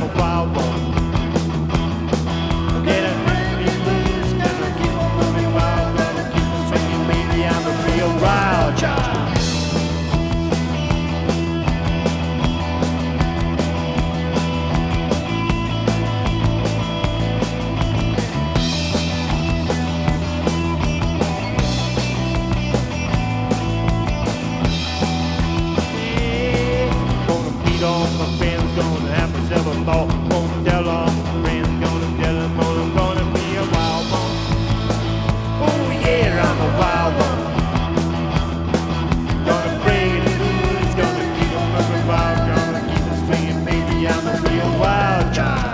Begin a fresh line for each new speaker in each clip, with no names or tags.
a wild one. Get a crazy blues, gonna keep on moving wild, gonna keep on swinging, baby, I'm a real wild child. All my friends gonna have myself a ball. Gonna tell all my friends, gonna tell them all I'm gonna be a wild one. Oh yeah, I'm a wild one. Gonna break it loose, gonna keep on moving wild, gonna keep on swinging, baby, I'm a real wild child.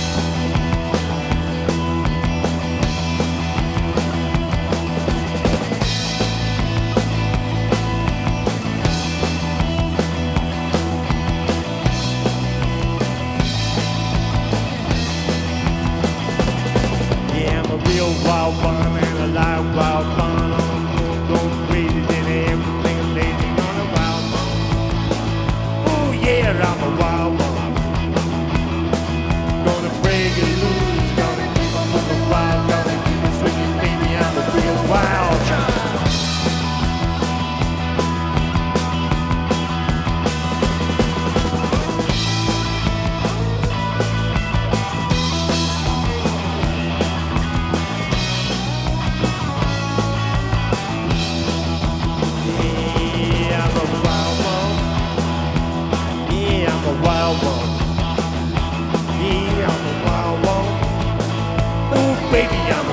A real wild one and a live wild one. I'm going crazy than everything is lazy on a wild one. Oh yeah, I'm a wild one. Gonna break it loose, gonna keep on moving wild, gonna keep on swinging, baby, I'm a real wild child. Wild one, yeah, I'm a wild one. Oh, baby, I'm a